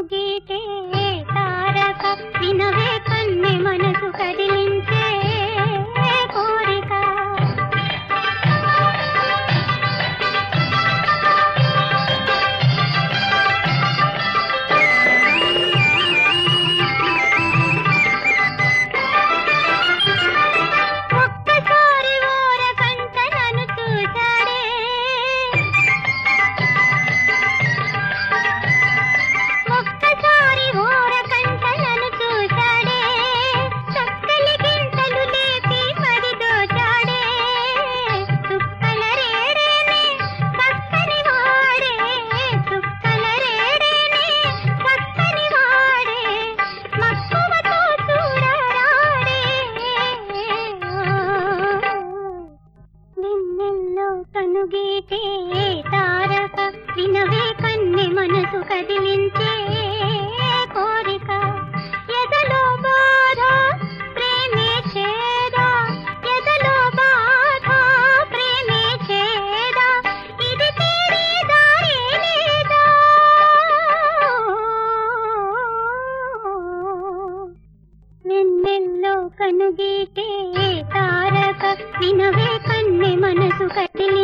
కనుగీటే తారక వినవే కన్నె మనసు కదిలించే కోరిక ఒక్కసారి ఓరకంట నన్ను చూశాడే ఒక్కసారి ఓరకంట నన్ను చూశాడే చక్కలి గింతలు లేపి మరి దోచాడే చుక్కల రేడేనే చక్కని వాడే చుక్కల రేడేనే చక్కని వాడే మక్కువతో చూడరాడే నిన్నెల్లో కనుగీటే తారక వినవే కన్నె మనసు కదిలించే కోరిక ఎదలో బాధ ప్రేమే చేదా ఎదలో బాధ ప్రేమే చేదా ఇది తీరే దారే లేదా నిన్నెల్లో కనుగీటే తారక వినవే కన్నె మనసు కదిలి